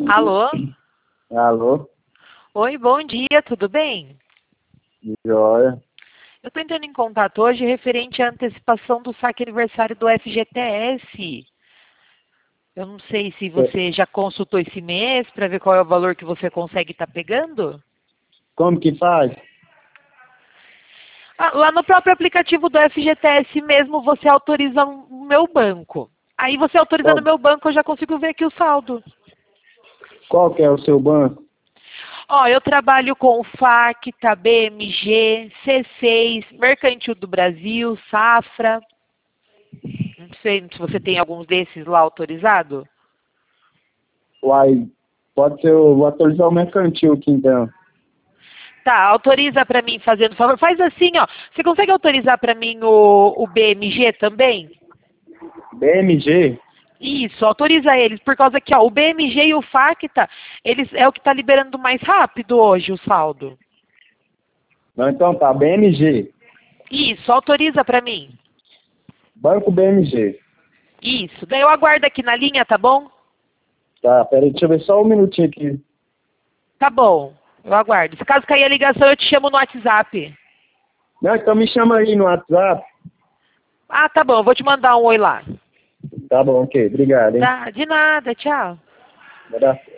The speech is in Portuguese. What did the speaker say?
Alô? Alô? Oi, bom dia, tudo bem? Joia. Eu estou entrando em contato hoje referente à antecipação do saque aniversário do FGTS. Eu não sei se você já consultou esse mês para ver qual é o valor que você consegue estar pegando. Como que faz? Lá no próprio aplicativo do FGTS mesmo, você autoriza o meu banco. Aí você autorizando o Qual, meu banco, eu já consigo ver aqui o saldo. qual que é o seu banco? Ó, eu trabalho com o Facta, BMG, C6, Mercantil do Brasil, Safra. Não sei se você tem alguns desses lá autorizado. Uai, pode ser, eu vou atualizar o mercantil aqui então. Tá, autoriza para mim, fazendo favor. Faz assim, ó. Você consegue autorizar para mim o BMG também? BMG? Isso, autoriza eles, por causa que ó, o BMG e o Facta, eles é o que está liberando mais rápido hoje o saldo. Não, então tá, BMG. Isso, autoriza para mim. Banco BMG. Isso, daí eu aguardo aqui na linha, tá bom? Tá, peraí, deixa eu ver só um minutinho aqui. Tá bom, eu aguardo. Se caso cair a ligação, eu te chamo no WhatsApp. Não, então me chama aí no WhatsApp. Ah, tá bom, eu vou te mandar um oi lá. Tá bom, ok, obrigado, hein. Tá, de nada, tchau. Vai dar